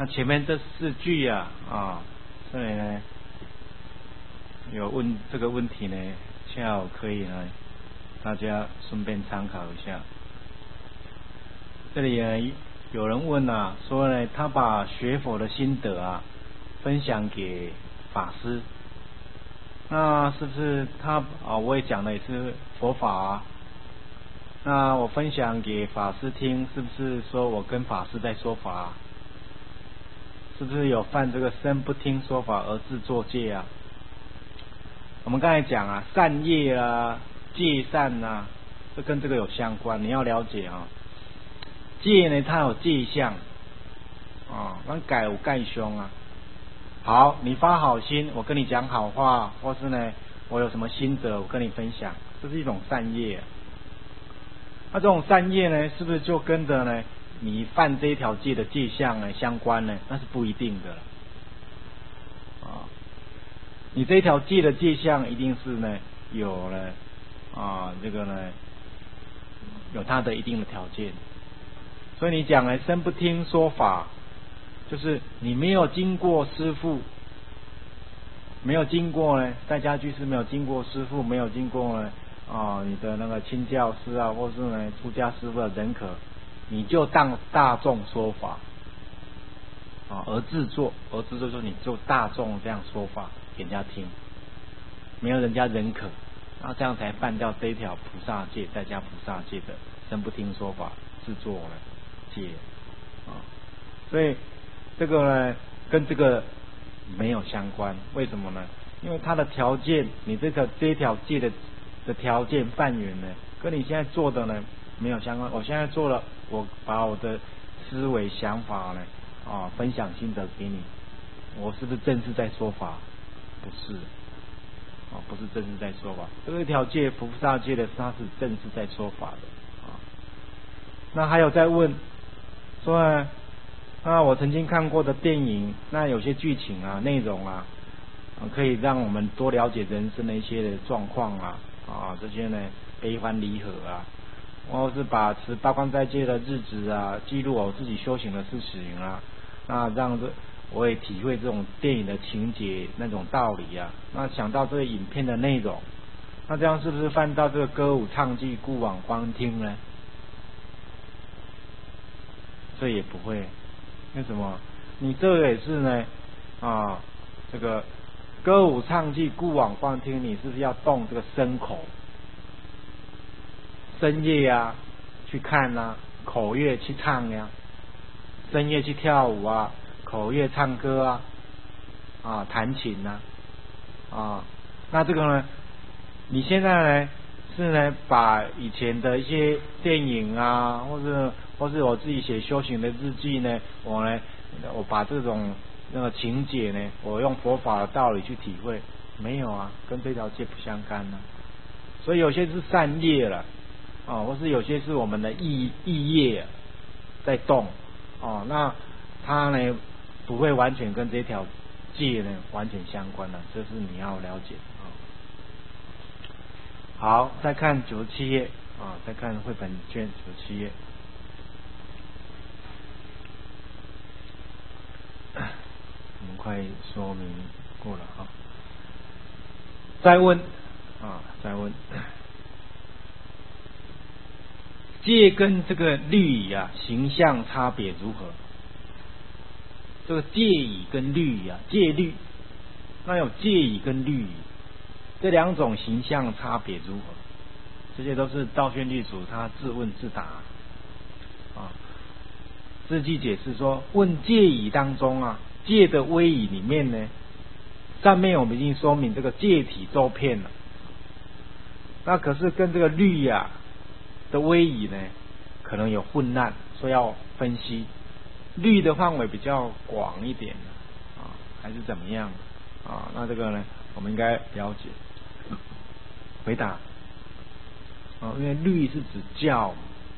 那前面这4句啊，所以呢，有问这个问题呢，恰好可以呢，大家顺便参考一下。这里呢，有人问啊，说呢，他把学佛的心得啊，分享给法师，那是不是他我也讲的也是佛法啊？那我分享给法师听，是不是说我跟法师在说法啊？是不是有犯这个身不听说法而自作戒啊？我们刚才讲啊，善业啊，戒善啊，这跟这个有相关，你要了解啊。戒呢，它有戒相那改有盖凶啊。好，你发好心，我跟你讲好话，或是呢，我有什么心得，我跟你分享，这是一种善业啊。那这种善业呢，是不是就跟着呢你犯这一条戒的戒相呢相关呢？那是不一定的了。你这一条戒的戒相一定是呢有了这个呢有它的一定的条件。所以你讲呢身不听说法，就是你没有经过师父，没有经过呢在家居士，没有经过师父，没有经过呢你的那个亲教师啊，或是呢出家师父的认可，你就当大众说法而自作说你就大众这样说法给人家听，没有人家认可，这样才犯掉这一条菩萨戒，在家菩萨戒的身不听说法自作呢戒所以这个呢跟这个没有相关。为什么呢？因为它的条件，你这一条戒的条件范围呢，跟你现在做的呢没有相关。我现在做了，我把我的思维想法呢分享心得给你，我是不是正式在说法？不是不是正式在说法。这一条戒菩萨戒的，它是正式在说法的那还有在问说呢，我曾经看过的电影，那有些剧情啊内容可以让我们多了解人生的一些的状况这些呢悲欢离合或是把持八关斋戒的日子记录我自己修行的事情那让我也体会这种电影的情节那种道理那想到这个影片的内容，那这样是不是犯到这个歌舞唱伎故往观听呢？这也不会。为什么？你这个也是呢这个歌舞唱伎故往观听，你是不是要动这个身口深夜去看口乐去唱深夜去跳舞口乐唱歌弹琴那这个呢你现在呢是呢把以前的一些电影或是我自己写修行的日记呢，我把这种那个情节呢，我用佛法的道理去体会，没有跟这条戒不相干所以有些是善业了或是有些是我们的意业在动那它呢不会完全跟这条戒呢完全相关这是你要了解好，再看97页再看绘本卷97页。我们快说明过了再问戒跟这个律仪形象差别如何？这个戒仪跟律仪戒律，那有戒仪跟律仪这两种形象差别如何？这些都是道宣律主他自问自答字句解释说，问戒仪当中戒的威仪里面呢，上面我们已经说明这个戒体周遍了，那可是跟这个律的威仪呢可能有混乱，所以要分析律的范围比较广一点还是怎么样那这个呢我们应该了解。回答因为律是指教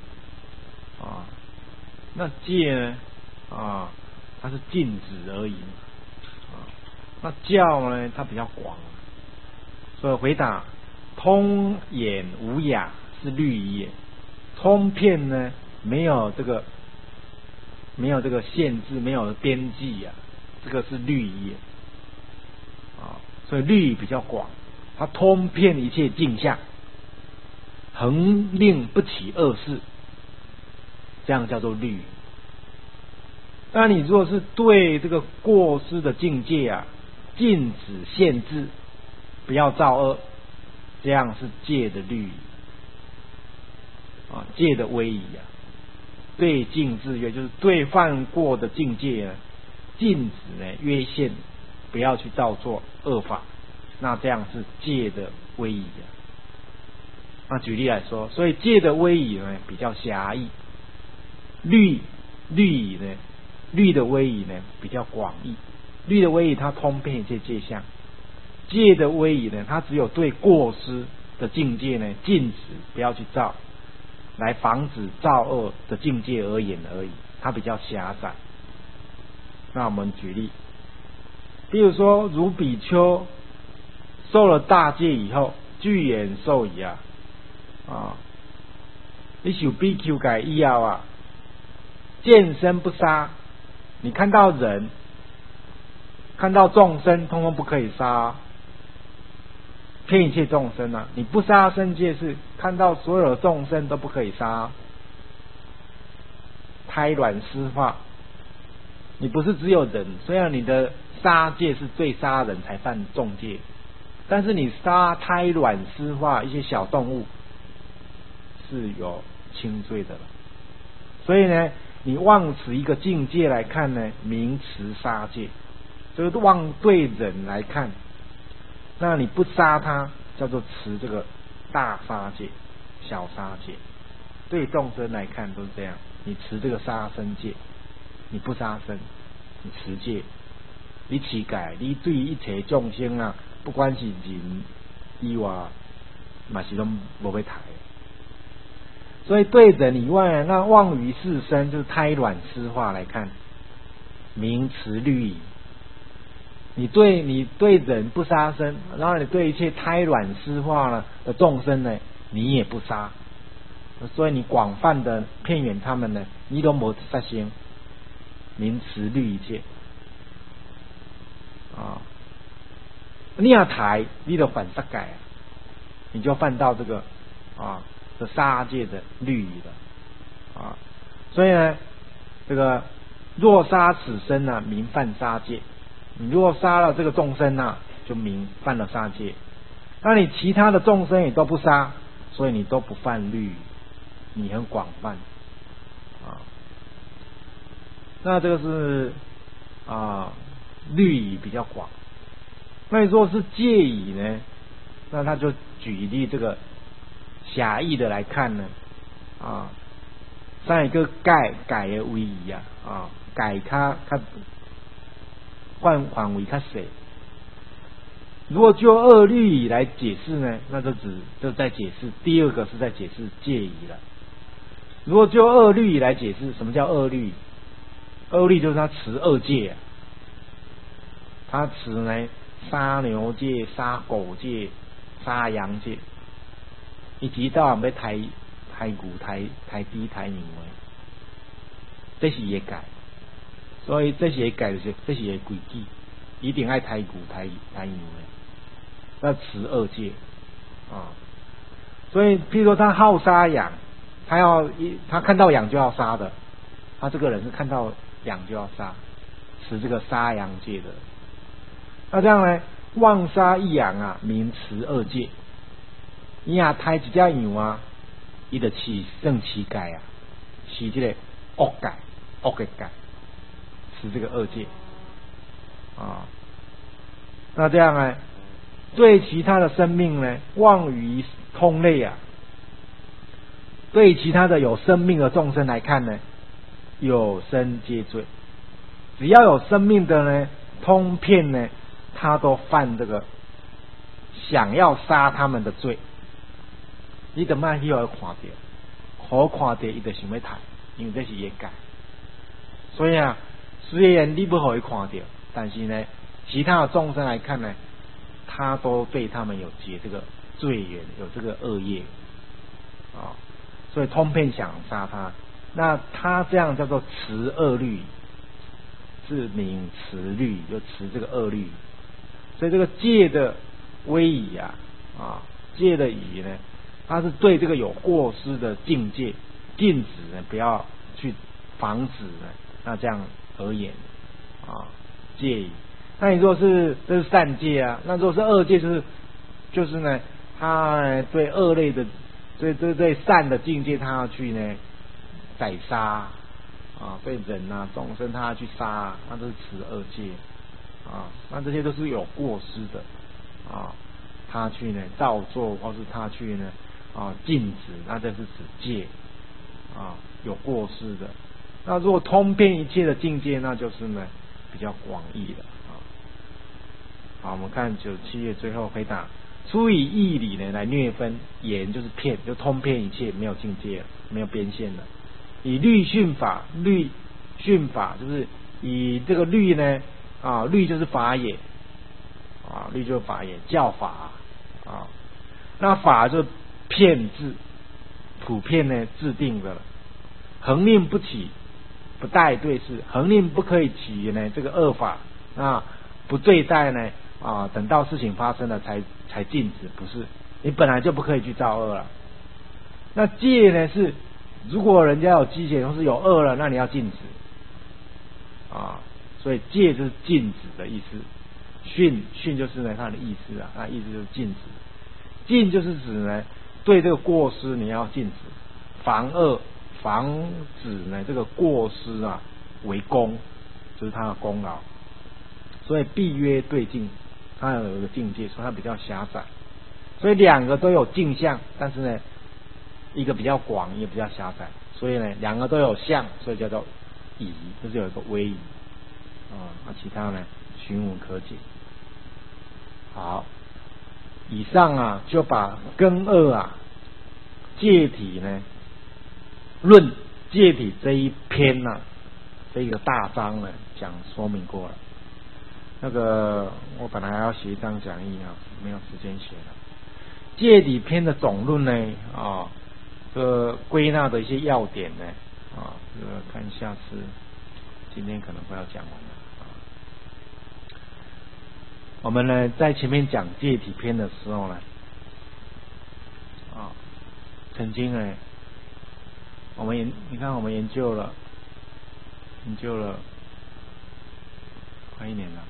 那戒呢它是禁止而已那教呢它比较广，所以回答通演无雅是律仪，通遍呢没有没有这个限制，没有边际啊，这个是律仪啊，所以律仪比较广，它通遍一切境相，恒令不起恶事，这样叫做律仪。那你如果是对这个过失的境界啊，禁止限制，不要造恶，这样是戒的律仪啊，戒的威仪啊。对境制约，就是对犯过的境界呢，禁止呢约限，不要去造作恶法，那这样是戒的威仪啊。那举例来说，所以戒的威仪呢比较狭义，律仪呢，律的威仪呢比较广义，律的威仪它通遍一切界相，戒的威仪呢，它只有对过失的境界呢禁止不要去造，来防止造恶的境界而言而已，它比较狭窄。那我们举例，比如说如比丘受了大戒以后，具言受仪啊，你受比丘戒以后啊，见身不杀，你看到人、看到众生，通通不可以杀，骗一切众生啊！你不杀生戒是看到所有的众生都不可以杀，胎卵湿化。你不是只有人，虽然你的杀戒是对杀人才犯重戒，但是你杀胎卵湿化一些小动物是有轻罪的了。所以呢，你妄持一个境界来看呢，名持杀戒，就是妄对人来看。那你不杀他，叫做持这个大杀戒、小杀戒。对众生来看都是这样，你持这个杀生戒，你不杀生，你持戒，你乞丐，你对一切众生啊，不管是人以外，嘛是都无要抬。所以对人以外，那妄于世身，就是胎卵湿化来看，名持律仪。你对人不杀生，然后你对一切胎卵湿化了的众生呢，你也不杀，所以你广泛的骗远他们呢，你都没杀生，名持律仪戒啊。你要抬，你就犯杀戒，你就犯到这个这杀戒的律仪了啊。所以呢，这个若杀此生呢，名犯杀戒。你如果杀了这个众生啊，就名犯了杀戒。那你其他的众生也都不杀，所以你都不犯律仪，你很广泛啊。那这个是律仪比较广。那你如果是戒仪呢，那他就举例这个狭义的来看呢上一个改的威仪改它范围较小。如果就恶律仪来解释呢，那就在解释第二个是在解释戒仪了。如果就恶律仪来解释，什么叫恶律仪？恶律就是他持恶戒他持呢杀牛戒、杀狗戒、杀羊戒，以及到要抬牛、抬猪、抬牛的，这是会改。所以这是会改，这是会规矩，一定爱抬牛、抬牛的，要持恶戒所以，譬如说他好杀羊，他看到羊就要杀的，他这个人是看到羊就要杀，持这个杀羊戒的。那这样呢，妄杀一羊名持恶戒。你抬一只羊他就算乞丐是这个恶戒、恶的戒。持这个恶戒那这样呢，对其他的生命呢，妄于通类对其他的有生命的众生来看呢，有生皆罪。只要有生命的呢，通遍呢，他都犯这个想要杀他们的罪。你就莫去互看到，好看到他就想要杀，因为这是业界。所以虽然你不可以看到，但是呢，其他的众生来看呢，他都对他们有结这个罪缘，有这个恶业所以通篇想杀他， 那它这样叫做持恶律，是名持律，就持这个恶律。所以这个戒的威仪戒的仪呢，它是对这个有过失的境界禁止呢，不要去防止呢，那这样而言戒仪。那你如果是这是善戒那如果是恶戒，就是呢，他对恶类的，对善的境界，他要去呢宰杀对人众生他要去杀，那都是持恶戒那这些都是有过失的他去呢造作，或是他去呢禁止，那这是指戒有过失的。那如果通遍一切的境界，那就是呢比较广义的好，我们看97页最后回答：初以义理呢来略分，言就是骗，就通遍一切，没有境界了，没有边线了。以律训法，律训法就是以这个律呢律就是法也律就是法也，教法那法就骗制，普遍呢制定的了。恒令不起，不待对事，恒令不可以起呢这个恶法不对待呢等到事情发生了才禁止，不是你本来就不可以去造恶了。那戒呢是，如果人家有积嫌或是有恶了，那你要禁止所以戒就是禁止的意思。训就是呢它的意思那意思就是禁止。禁就是指呢对这个过失你要禁止，防止呢这个过失为功，就是它的功劳。所以必约对境，它有一个境界，所以它比较狭窄。所以两个都有镜像，但是呢一个比较广，一个比较狭窄。所以呢两个都有相，所以叫做仪，就是有一个威仪其他呢循无可解。好，以上就把根二戒体呢论戒体这一篇这个大章呢讲说明过了。那个我本来还要写一张讲义没有时间写了。戒体篇的总论呢这个归纳的一些要点呢这个看下次今天可能快要讲完了我们呢在前面讲戒体篇的时候呢曾经呢你看我们研究了快1年了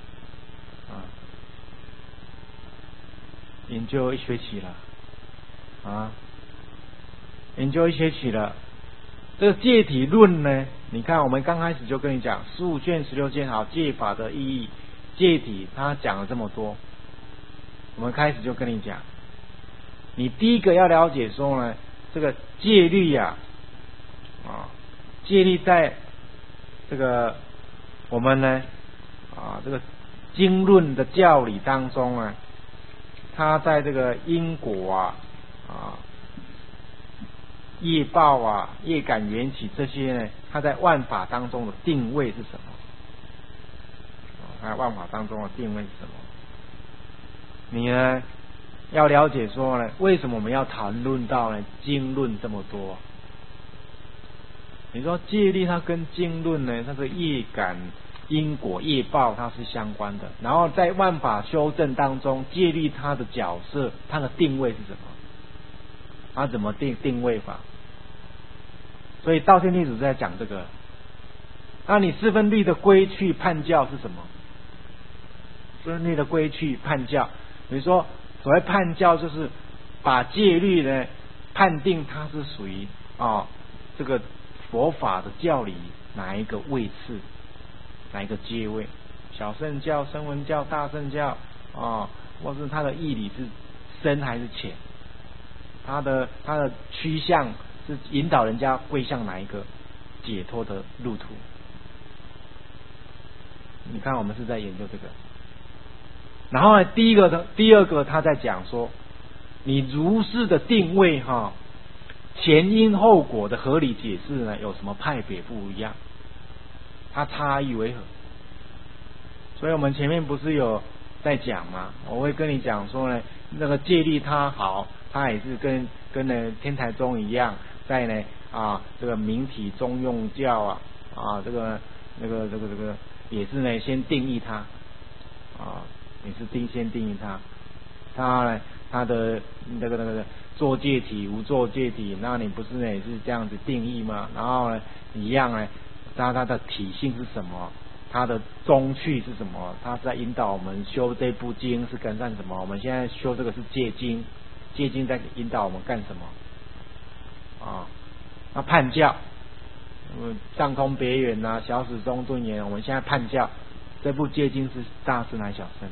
研究1学期了研究1学期了。这个戒体论呢，你看我们刚开始就跟你讲15卷16卷戒法的意义，戒体他讲了这么多，我们开始就跟你讲，你第一个要了解说呢，这个戒律戒律在这个我们呢这个经论的教理当中它在这个因果业报业感缘起这些呢，它在万法当中的定位是什么？它万法当中的定位是什么？你呢要了解说呢，为什么我们要谈论到呢经论这么多？你说戒律它跟经论呢，它是业感因果业报它是相关的，然后在万法修正当中，戒律它的角色它的定位是什么？它怎么定位法？所以道天地主在讲这个。那你四分律的归去判教是什么？四分律的归去判教，比如说所谓判教就是把戒律呢判定它是属于这个佛法的教理哪一个位次，哪一个阶位，小乘教、声闻教、大乘教或是它的义理是深还是浅，它的趋向是引导人家归向哪一个解脱的路途。你看我们是在研究这个。然后呢第二个他在讲说，你如是的定位前因后果的合理解释呢有什么派别不一样，它差异为何？所以我们前面不是有在讲吗？我会跟你讲说呢，那个戒律它好，它也是跟呢天台宗一样，在呢这个明体中用教这个也是呢，先定义它也是先定义它，它的那个作界体无作界体，那你不是呢也是这样子定义吗？然后呢一样呢，它的体性是什么？它的宗趣是什么？它是在引导我们修这部经是跟上什么？我们现在修这个是戒经，戒经在引导我们干什么？那判教，上空别远小始终顿言，我们现在判教，这部戒经是大圣还是小圣？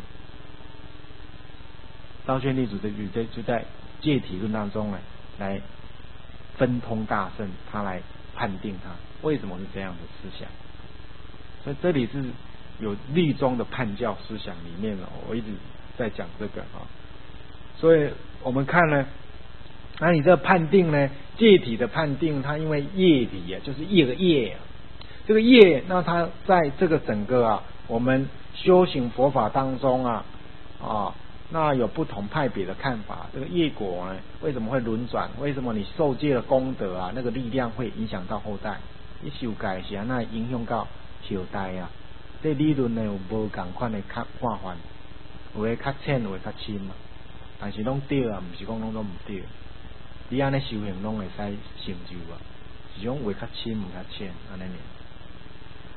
道宣立主就在戒体论当中呢，来分通大圣，他来判定他为什么是这样的思想。所以这里是有律宗的判教思想里面我一直在讲这个所以我们看呢，那你这个判定呢，戒体的判定，它因为业体就是业这个业，那它在这个整个我们修行佛法当中那有不同派别的看法。这个业果呢，为什么会轮转？为什么你受戒的功德那个力量会影响到后代？你修改时那影响到后代这理论呢有无同款的看法，有的较浅，有的较深但是拢对不是讲拢都唔对。你安尼修行拢会使成就是讲有的较深，有的较浅，安尼呢。